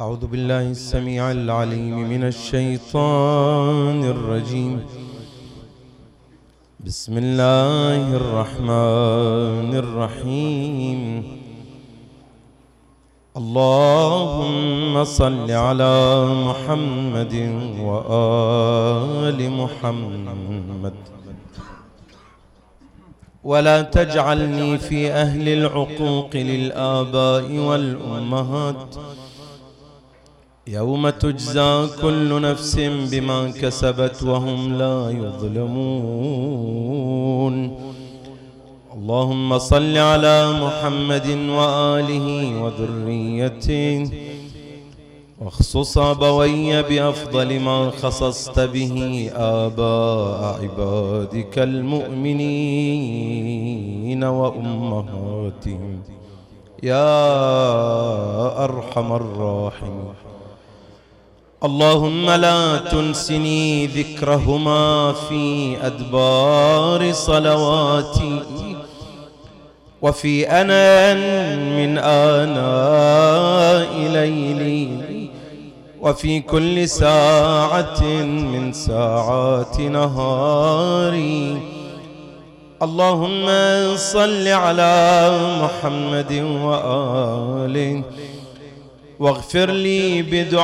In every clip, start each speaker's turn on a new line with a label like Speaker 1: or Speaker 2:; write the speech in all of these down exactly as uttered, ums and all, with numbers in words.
Speaker 1: أعوذ بالله السميع العليم من الشيطان الرجيم. بسم الله الرحمن الرحيم. اللهم صل على محمد وآل محمد ولا تجعلني في أهل العقوق للآباء والأمهات يوم تجزى كل نفس بما كسبت وهم لا يظلمون. اللهم صل على محمد وآله وذريته واخصص أبوي بأفضل ما خصصت به آباء عبادك المؤمنين وأمهاتهم يا أرحم الراحمين. اللهم لا تنسني ذكرهما في أدبار صلواتي وفي أنان من آناء ليلي وفي كل ساعة من ساعات نهاري. اللهم صل على محمد وآله واغفر لي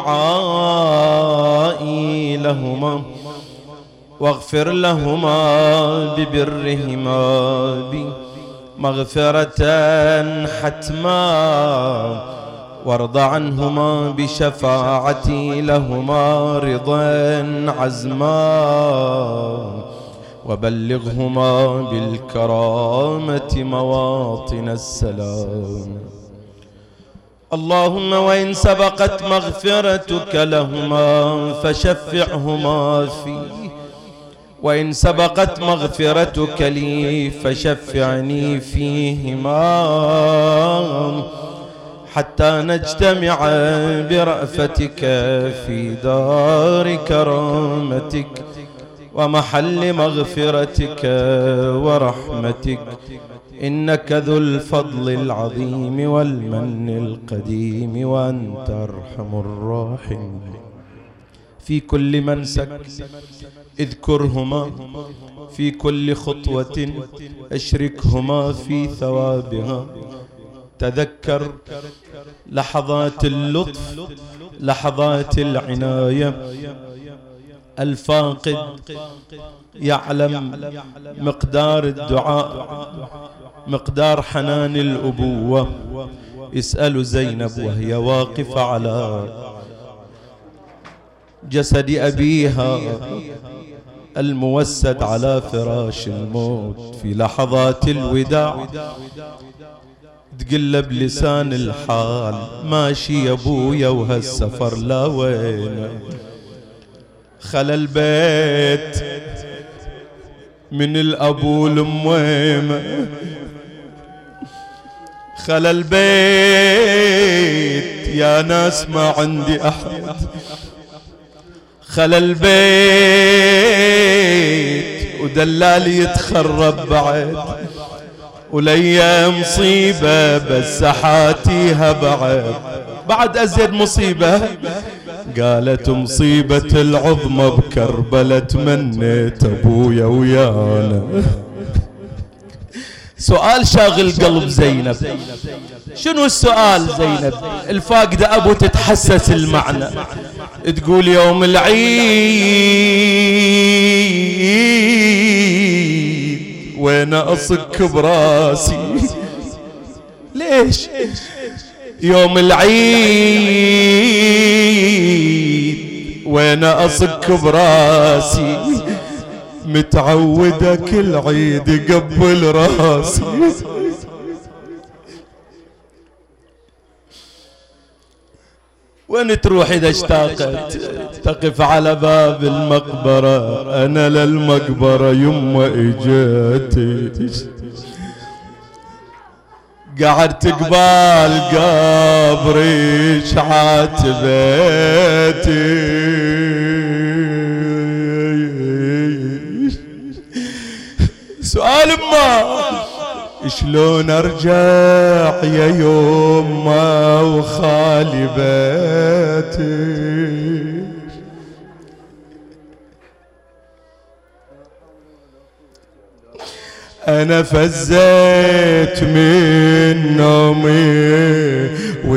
Speaker 1: بدعائي لهما واغفر لهما ببرهما بي مغفرة حتما وارض عنهما بشفاعتي لهما رضا عزما وبلغهما بالكرامة مواطن السلام. اللهم وإن سبقت مغفرتك لهما فشفعهما فيه وإن سبقت مغفرتك لي فشفعني فيهما حتى نجتمع برأفتك في دار كرامتك ومحل مغفرتك ورحمتك إنك ذو الفضل العظيم والمن القديم وأنت أرحم الراحمين. في كل منسك اذكرهما، في كل خطوة اشركهما في ثوابها. تذكر لحظات اللطف، لحظات العناية. الفاقد يعلم مقدار الدعاء، مقدار حنان الأبوة. اسأل زينب وهي واقفة على جسد أبيها الموسد على فراش الموت في لحظات الوداع، تقل بلسان الحال ماشي يا ابويا وهالسفر لا وين. خلى البيت من الأبو والأميمة، خلى البيت يا ناس ما عندي أحد، خلى البيت ودلالي يتخرب بعد وليا مصيبة بس حاتيها بعد بعد أزيد مصيبة. قالت مصيبة العظمى بكربلة تمنيت أبويا ويانا. سؤال شاغل قلب زينب. شنو السؤال زينب الفاقدة أبو تتحسس المعنى؟ تقول يوم العيد وين أصك براسي؟ ليش يوم العيد وين أصك براسي؟ متعودة كل عيد يقبل راسي. وين تروح إذا اشتاقت؟ تقف على باب المقبرة. أنا للمقبرة يما إجيتي، قعدت قبال قبري عاتبيتي. سؤال ما شلون ارجع يا يما وخالي بيتي، انا فزيت من نومي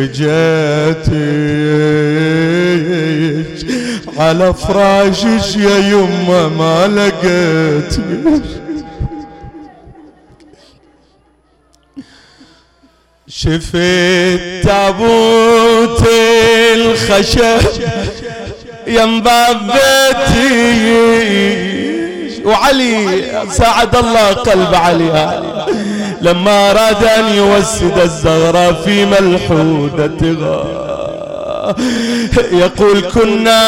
Speaker 1: وجيتك على فراشك يا يما ما لقيتك، شفت تابوت الخشب يم باب بيتي، وعلي ساعد الله قلب علي لما أراد أن يوسد الزغرة في ملحودتها يقول كنا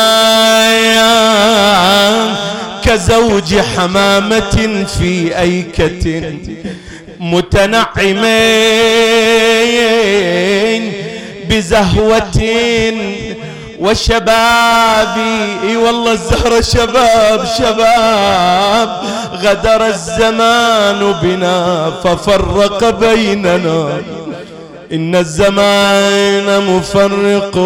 Speaker 1: كزوج حمامة في أيكة متنعمين بزهوة وشبابي. اي والله الزهرة شباب شباب، غدر الزمان بنا ففرق بيننا، إن الزمان مفرق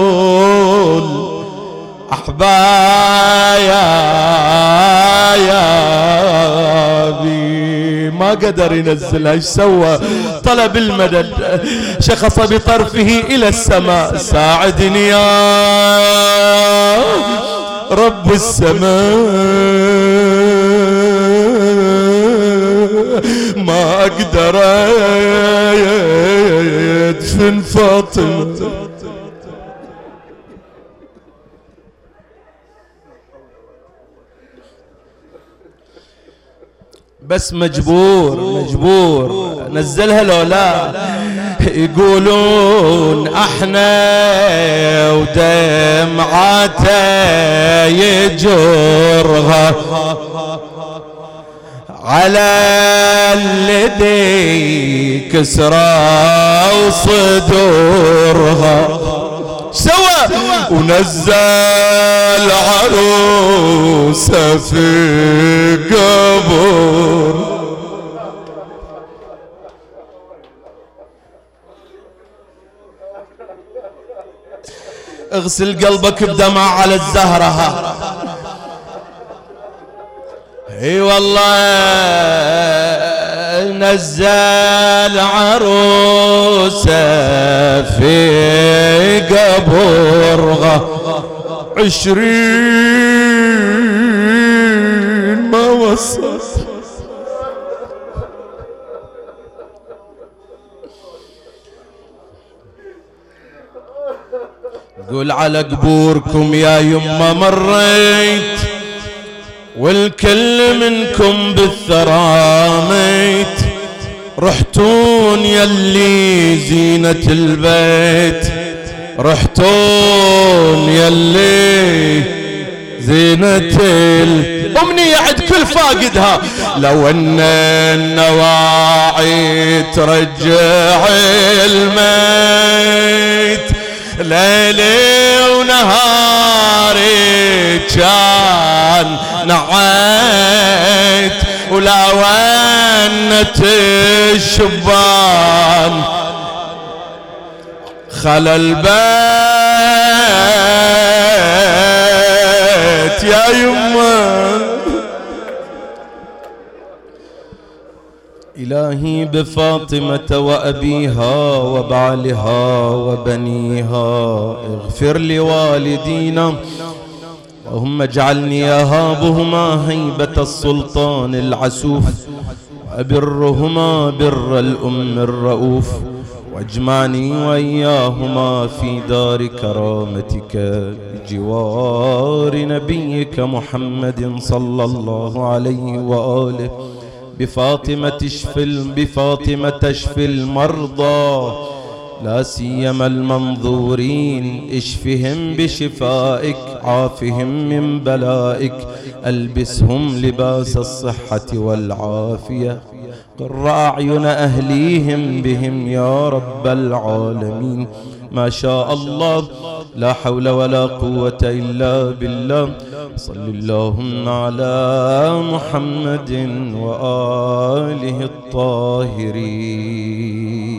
Speaker 1: أحبابي. ما قدر ينزلها، ايش سوى؟ طلب المدد، شخص بطرفه إلى السماء، ساعدني يا رب السماء ما أقدر أدفن فاطمة. بس مجبور مجبور نزلها لو لا. يقولون احنا ودمعته يجرها على الذي كسرى وصدورها، سوى ونزل عروسه في قبر. اغسل قلبك بدمع على الزهرة. اي والله نزل عروسه في قبرها، عشرين ما وصل. قول على قبوركم يا يما مريت، والكل منكم بالثرى ميت، رحتون يلي زينة البيت، رحتون يلي زينة الأمنية عند كل فاقدها. لو ان النواعي ترجع الميت، ليلي ونهاري كان نعيت، ولا ونت الشبان خلى البيت يا يمه. إلهي بفاطمة وأبيها وبعلها وبنيها اغفر لوالدينا، اللهم اجعلني يهابهما هيبة السلطان العسوف، وأبرهما بر الأم الرؤوف، واجمعني وإياهما في دار كرامتك بجوار نبيك محمد صلى الله عليه وآله. بفاطمة تشفي بفاطمة تشفي المرضى، لا سيما المنظورين، اشفهم بشفائك، عافهم من بلائك، ألبسهم لباس الصحة والعافية، قر أعين أهليهم بهم يا رب العالمين. ما شاء الله لا حول ولا قوة إلا بالله. صل اللهم على محمد وآله الطاهرين.